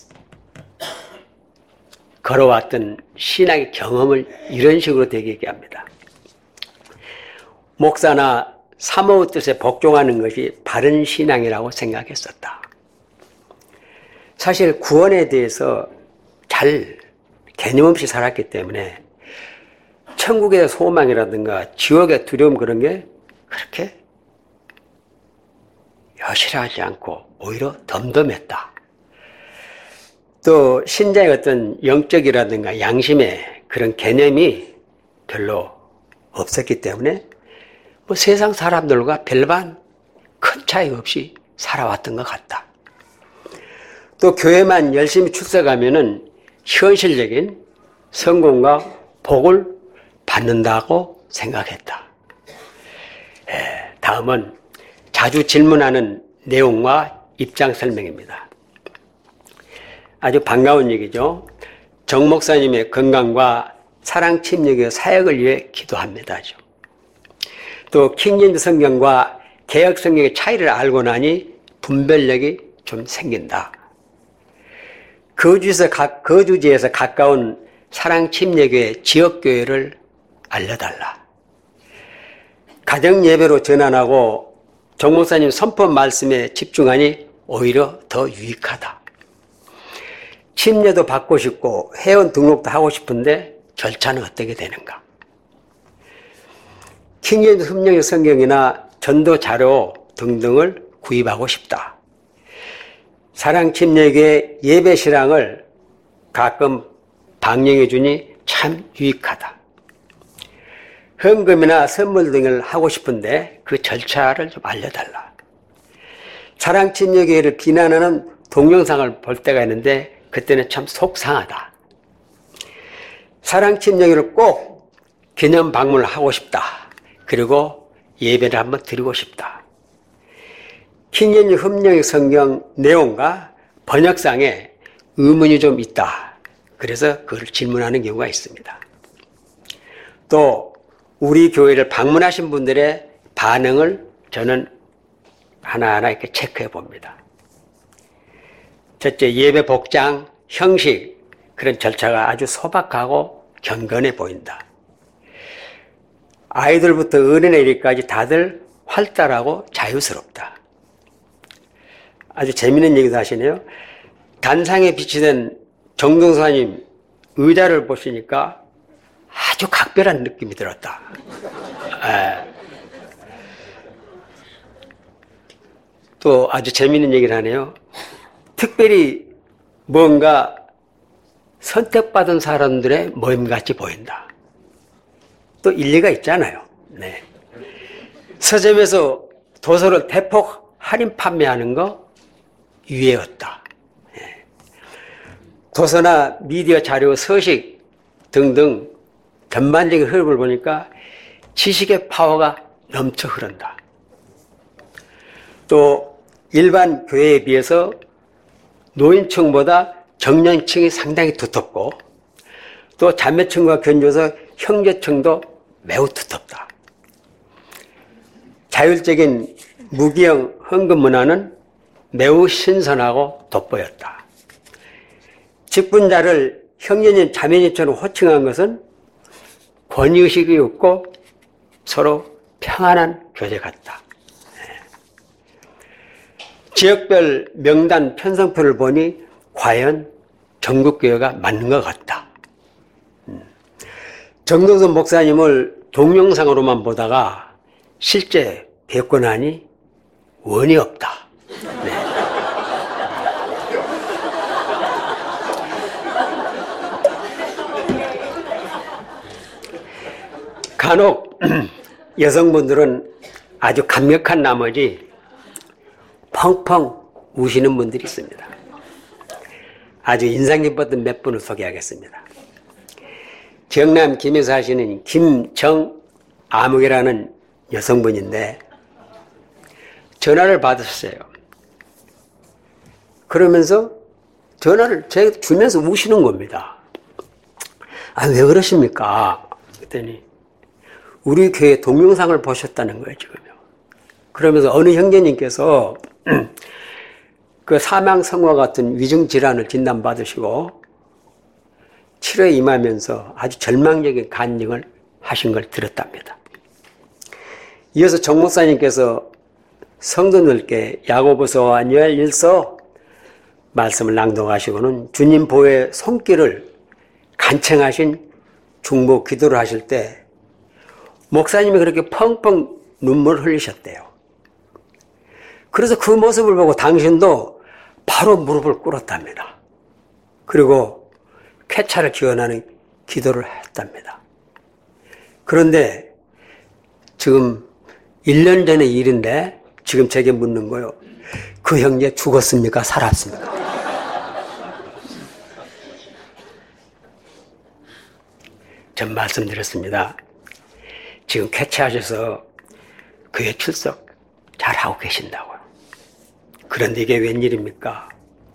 걸어왔던 신앙의 경험을 이런 식으로 되게 얘기합니다. 목사나 사모의 뜻에 복종하는 것이 바른 신앙이라고 생각했었다. 사실 구원에 대해서 잘 개념 없이 살았기 때문에 천국의 소망이라든가 지옥의 두려움 그런 게 그렇게 여실하지 않고 오히려 덤덤했다. 또 신자의 어떤 영적이라든가 양심의 그런 개념이 별로 없었기 때문에 뭐 세상 사람들과 별반 큰 차이 없이 살아왔던 것 같다. 또 교회만 열심히 출석하면은 현실적인 성공과 복을 받는다고 생각했다. 다음은 자주 질문하는 내용과 입장 설명입니다. 아주 반가운 얘기죠. 정 목사님의 건강과 사랑 침례교회 사역을 위해 기도합니다. 또 킹제임스 성경과 개역 성경의 차이를 알고 나니 분별력이 좀 생긴다. 거주지에서, 가, 거주지에서 가까운 사랑 침례교회 지역교회를 알려달라. 가정 예배로 전환하고 정 목사님 선포 말씀에 집중하니 오히려 더 유익하다. 침례도 받고 싶고 회원 등록도 하고 싶은데 절차는 어떻게 되는가? 킹제임스 흡령의 성경이나 전도 자료 등등을 구입하고 싶다. 사랑 침례교회 예배 실황을 가끔 방영해 주니 참 유익하다. 헌금이나 선물 등을 하고 싶은데 그 절차를 좀 알려달라. 사랑 침례교회를 비난하는 동영상을 볼 때가 있는데 그때는 참 속상하다. 사랑 침례교회를 꼭 기념 방문을 하고 싶다. 그리고 예배를 한번 드리고 싶다. 킹제임스 흡령의 성경 내용과 번역상에 의문이 좀 있다. 그래서 그걸 질문하는 경우가 있습니다. 또 우리 교회를 방문하신 분들의 반응을 저는 하나하나 이렇게 체크해 봅니다. 첫째, 예배 복장, 형식, 그런 절차가 아주 소박하고 경건해 보인다. 아이들부터 어린애 이르기까지 다들 활달하고 자유스럽다. 아주 재미있는 얘기도 하시네요. 단상에 비치된 정동사님 의자를 보시니까 아주 각별한 느낌이 들었다. 에. 또 아주 재미있는 얘기를 하네요. 특별히 뭔가 선택받은 사람들의 모임같이 보인다. 또 일리가 있잖아요. 네. 서점에서 도서를 대폭 할인 판매하는 거 유해였다. 네. 도서나 미디어 자료, 서식 등등 전반적인 흐름을 보니까 지식의 파워가 넘쳐 흐른다. 또 일반 교회에 비해서 노인층보다 정년층이 상당히 두텁고 또 자매층과 견주어서 형제층도 매우 두텁다. 자율적인 무기형 헌금 문화는 매우 신선하고 돋보였다. 직분자를 형제님, 자매님처럼 호칭한 것은 권위의식이 없고 서로 평안한 교제 같다. 지역별 명단 편성표를 보니 과연 전국교회가 맞는 것 같다. 정동선 목사님을 동영상으로만 보다가 실제 뵙고 나니 원이 없다. 네. 간혹 여성분들은 아주 감격한 나머지 펑펑 우시는 분들이 있습니다. 아주 인상 깊었던 몇 분을 소개하겠습니다. 경남 김해에 사시는 김정아무개라는 여성분인데 전화를 받으셨어요. 그러면서 전화를 제가 주면서 우시는 겁니다. 아, 왜 그러십니까? 그랬더니 우리 교회 동영상을 보셨다는 거예요, 지금요. 그러면서 어느 형제님께서 그 사망성과 같은 위중질환을 진단받으시고 치료에 임하면서 아주 절망적인 간증을 하신 걸 들었답니다. 이어서 정 목사님께서 성도들께 야고보서와 요엘 일서 말씀을 낭독하시고는 주님 보혜의 손길을 간청하신 중보 기도를 하실 때 목사님이 그렇게 펑펑 눈물을 흘리셨대요. 그래서 그 모습을 보고 당신도 바로 무릎을 꿇었답니다. 그리고 쾌차를 기원하는 기도를 했답니다. 그런데 지금 일 년 전의 일인데 지금 제게 묻는 거요. 그 형제 죽었습니까? 살았습니까? 전 말씀드렸습니다. 지금 쾌차하셔서 교회 출석 잘하고 계신다고요. 그런데 이게 웬일입니까?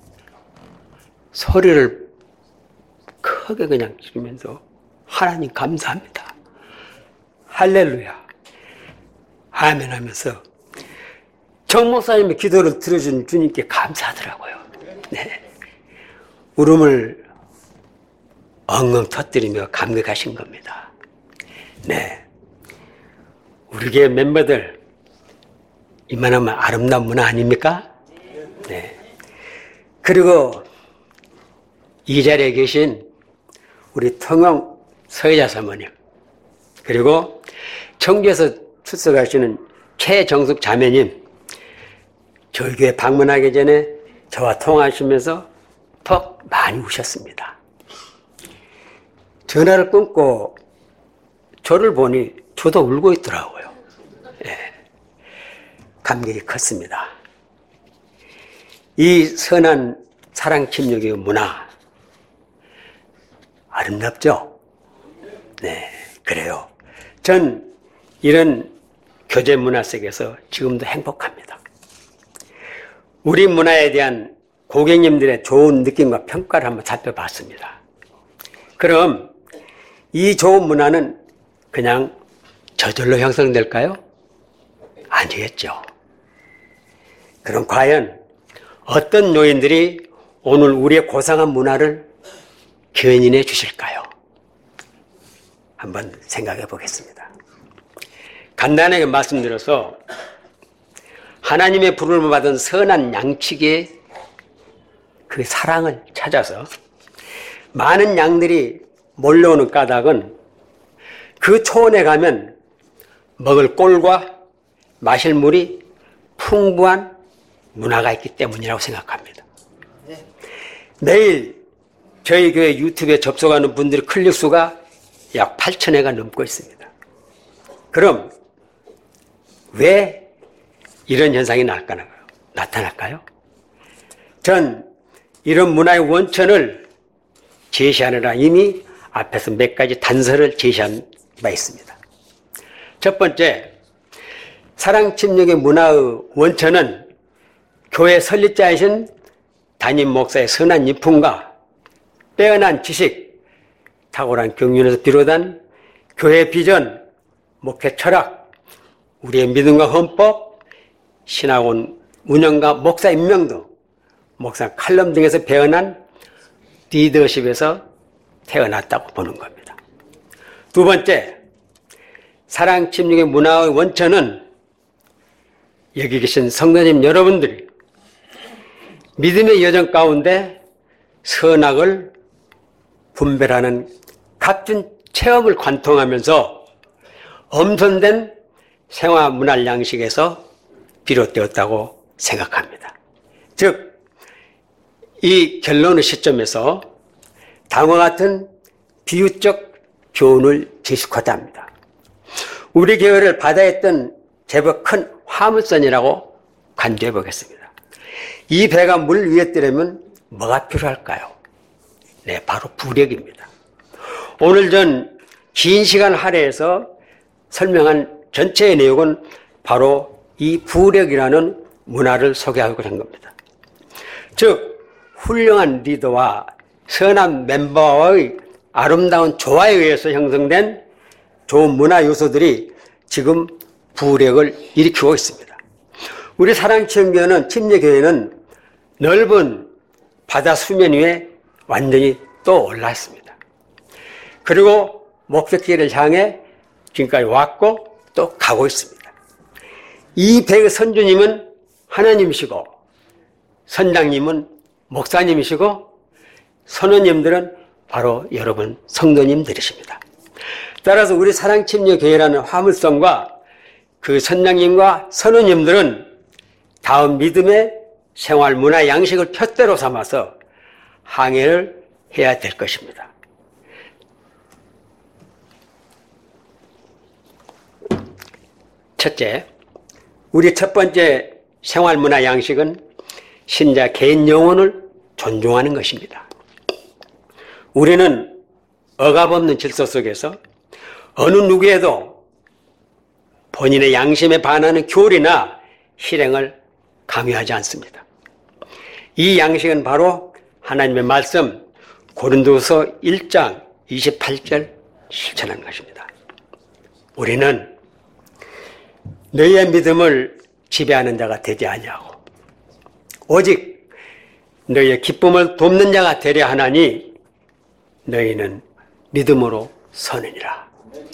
소리를 크게 그냥 지르면서 하나님 감사합니다. 할렐루야. 아멘 하면서 정 목사님의 기도를 들어준 주님께 감사하더라고요. 네. 울음을 엉엉 터뜨리며 감격하신 겁니다. 네. 우리 교회 멤버들, 이만하면 아름다운 문화 아닙니까? 네. 그리고 이 자리에 계신 우리 통영 서혜자 사모님, 그리고 청주에서 출석하시는 최정숙 자매님, 저희 교회 방문하기 전에 저와 통화하시면서 퍽 많이 우셨습니다. 전화를 끊고 저를 보니 저도 울고 있더라고요. 예. 감격이 컸습니다. 이 선한 사랑 침묵의 문화 아름답죠? 네, 그래요. 전 이런 교제 문화 속에서 지금도 행복합니다. 우리 문화에 대한 고객님들의 좋은 느낌과 평가를 한번 살펴봤습니다. 그럼 이 좋은 문화는 그냥 저절로 형성될까요? 아니겠죠. 그럼 과연 어떤 요인들이 오늘 우리의 고상한 문화를 견인해 주실까요? 한번 생각해 보겠습니다. 간단하게 말씀드려서 하나님의 부름을 받은 선한 양치기의 그 사랑을 찾아서 많은 양들이 몰려오는 까닭은 그 초원에 가면 먹을 꼴과 마실 물이 풍부한 문화가 있기 때문이라고 생각합니다. 매일 저희 교회 유튜브에 접속하는 분들의 클릭 수가 약 팔천 회가 넘고 있습니다. 그럼 왜 이런 현상이 나타날까요? 전 이런 문화의 원천을 제시하느라 이미 앞에서 몇 가지 단서를 제시한 바 있습니다. 첫 번째, 사랑 침묵의 문화의 원천은 교회 설립자이신 담임 목사의 선한 인품과 빼어난 지식, 탁월한 경륜에서 비롯한 교회 비전, 목회 철학, 우리의 믿음과 헌법, 신학원 운영과 목사 임명 등 목사 칼럼 등에서 배어난 리더십에서 태어났다고 보는 겁니다. 두 번째, 사랑 침묵의 문화의 원천은 여기 계신 성도님 여러분들이 믿음의 여정 가운데 선악을 분별하는 값진 체험을 관통하면서 엄선된 생활 문화 양식에서 비롯되었다고 생각합니다. 즉, 이 결론의 시점에서 다음과 같은 비유적 교훈을 제시하고자 합니다. 우리 교회를 바다했던 제법 큰 화물선이라고 간주해 보겠습니다. 이 배가 물 위에 뜨려면 뭐가 필요할까요? 네, 바로 부력입니다. 오늘 전 긴 시간 할애해서 설명한 전체의 내용은 바로 이 부력이라는 문화를 소개하고 한 겁니다. 즉, 훌륭한 리더와 선한 멤버와의 아름다운 조화에 의해서 형성된 좋은 문화 요소들이 지금 부력을 일으키고 있습니다. 우리 사랑침교회는 침례교회는 넓은 바다 수면 위에 완전히 또 올랐습니다. 그리고 목적지를 향해 지금까지 왔고 또 가고 있습니다. 이 배의 선주님은 하나님이시고 선장님은 목사님이시고 선원님들은 바로 여러분 성도님들이십니다. 따라서 우리 사랑침례교회라는 화물선과 그 선장님과 선원님들은 다음 믿음의 생활 문화 양식을 표대로 삼아서 항해를 해야 될 것입니다. 첫째, 우리 첫 번째 생활 문화 양식은 신자 개인 영혼을 존중하는 것입니다. 우리는 억압 없는 질서 속에서 어느 누구에도 본인의 양심에 반하는 교리나 실행을 강요하지 않습니다. 이 양식은 바로 하나님의 말씀 고린도서 일 장 이십팔 절 실천하는 것입니다. 우리는 너희의 믿음을 지배하는 자가 되지 아니하고 오직 너희의 기쁨을 돕는 자가 되려 하나니 너희는 믿음으로 서느니라.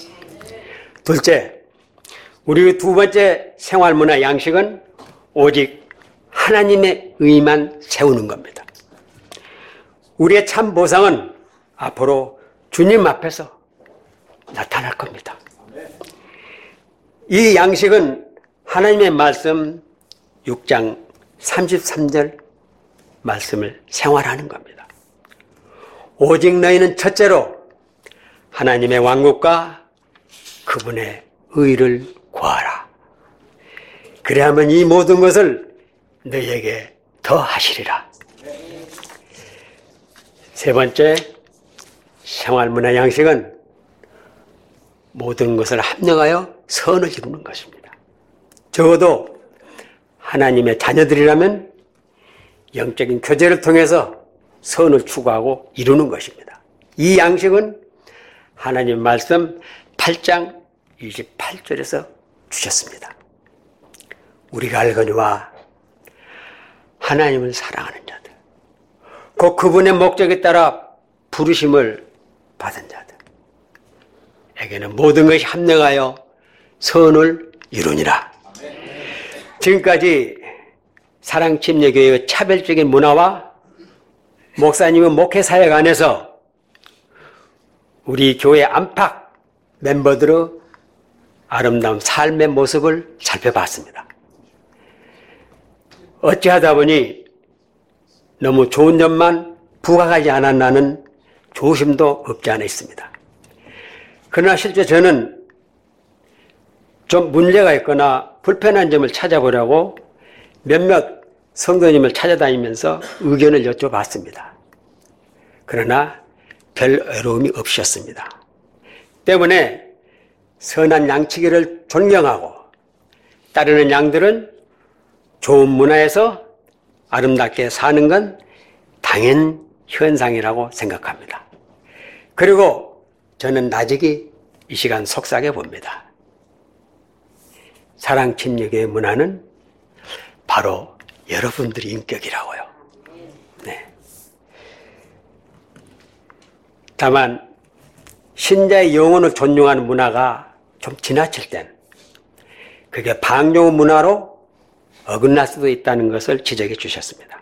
둘째, 우리 두 번째 생활문화 양식은 오직 하나님의 의만 세우는 겁니다. 우리의 참 보상은 앞으로 주님 앞에서 나타날 겁니다. 이 양식은 하나님의 말씀 육 장 삼십삼 절 말씀을 생활하는 겁니다. 오직 너희는 첫째로 하나님의 왕국과 그분의 의를 구하라. 그래야만 이 모든 것을 너희에게 더 하시리라. 세 번째 생활문화 양식은 모든 것을 합력하여 선을 이루는 것입니다. 적어도 하나님의 자녀들이라면 영적인 교제를 통해서 선을 추구하고 이루는 것입니다. 이 양식은 하나님 말씀 팔 장 이십팔 절에서 주셨습니다. 우리가 알거니와 하나님을 사랑하는 자들, 곧 그분의 목적에 따라 부르심을 받은 자들에게는 모든 것이 합력하여 선을 이루니라. 지금까지 사랑침례교회의 차별적인 문화와 목사님의 목회 사역 안에서 우리 교회 안팎 멤버들의 아름다운 삶의 모습을 살펴봤습니다. 어찌하다 보니 너무 좋은 점만 부각하지 않았나는 조심도 없지 않아 있습니다. 그러나 실제 저는 좀 문제가 있거나 불편한 점을 찾아보려고 몇몇 성도님을 찾아다니면서 의견을 여쭤봤습니다. 그러나 별 어려움이 없으셨습니다. 때문에 선한 양치기를 존경하고 따르는 양들은 좋은 문화에서 아름답게 사는 건 당연 현상이라고 생각합니다. 그리고 저는 나직이 이 시간 속삭여 봅니다. 사랑침례교회 문화는 바로 여러분들의 인격이라고요. 네. 다만 신자의 영혼을 존중하는 문화가 좀 지나칠 땐 그게 방종 문화로 어긋날 수도 있다는 것을 지적해 주셨습니다.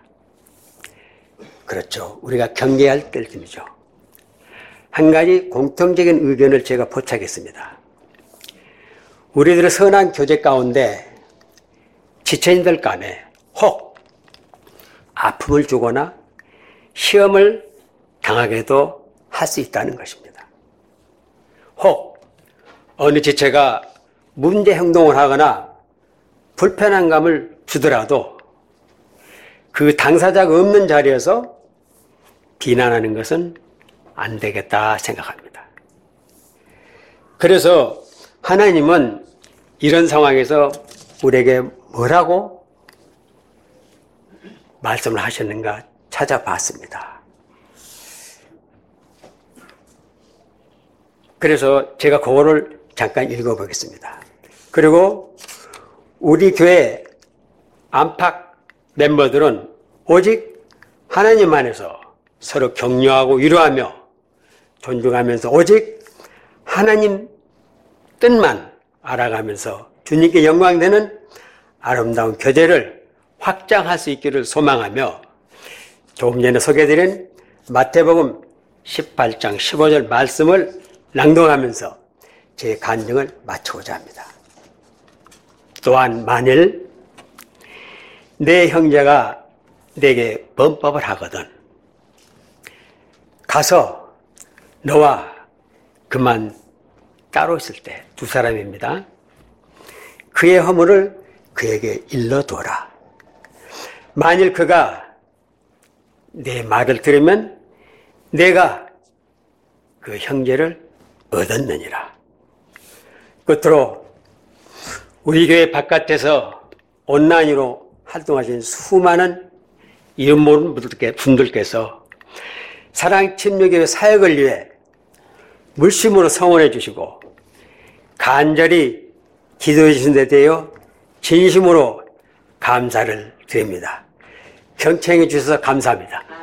그렇죠. 우리가 경계할 때쯤이죠. 한 가지 공통적인 의견을 제가 포착했습니다. 우리들의 선한 교제 가운데 지체인들 간에 혹 아픔을 주거나 시험을 당하게도 할 수 있다는 것입니다. 혹 어느 지체가 문제 행동을 하거나 불편한 감을 주더라도 그 당사자가 없는 자리에서 비난하는 것은 안 되겠다 생각합니다. 그래서 하나님은 이런 상황에서 우리에게 뭐라고 말씀을 하셨는가 찾아봤습니다. 그래서 제가 그거를 잠깐 읽어보겠습니다. 그리고 우리 교회 안팎 멤버들은 오직 하나님 안에서 서로 격려하고 위로하며 존중하면서 오직 하나님 뜻만 알아가면서 주님께 영광되는 아름다운 교제를 확장할 수 있기를 소망하며 조금 전에 소개해드린 마태복음 십팔 장 십오 절 말씀을 낭독하면서 제 간증을 마치고자 합니다. 또한 만일 내 형제가 내게 범법을 하거든 가서 너와 그만 따로 있을 때 두 사람입니다. 그의 허물을 그에게 일러둬라. 만일 그가 내 말을 들으면 내가 그 형제를 얻었느니라. 끝으로 우리 교회 바깥에서 온라인으로 활동하신 수많은 이름 모르는 분들께서 사랑침례교회 사역을 위해 물심으로 성원해 주시고 간절히 기도해 주신 데 대하여 진심으로 감사를 드립니다. 경청해 주셔서 감사합니다.